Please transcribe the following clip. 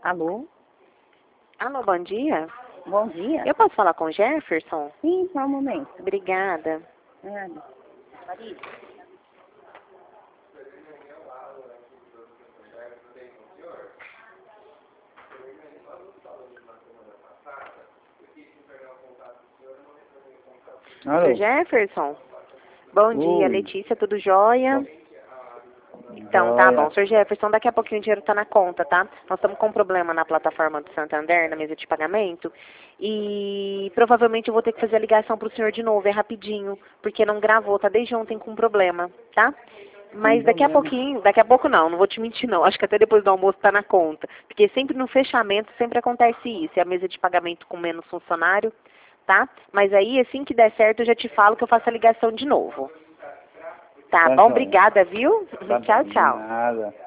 Alô? Alô, bom dia. Bom dia. Eu posso falar com o Jefferson? Sim, só um momento. Obrigada. Nada. Alô? Seu Jefferson? Bom dia, Oi. Letícia, tudo jóia? Então, tá bom. Sr. Jefferson, daqui a pouquinho o dinheiro tá na conta, tá? Nós estamos com um problema na plataforma do Santander, na mesa de pagamento, e provavelmente eu vou ter que fazer a ligação pro senhor de novo, é rapidinho, porque não gravou, tá desde ontem com problema, tá? Mas daqui a pouquinho, daqui a pouco não vou te mentir não, acho que até depois do almoço tá na conta, porque sempre no fechamento sempre acontece isso, é a mesa de pagamento com menos funcionário, tá? Mas aí, assim que der certo, eu já te falo que eu faço a ligação de novo. Tá bom? Obrigada, viu? Tchau, tchau. Nada.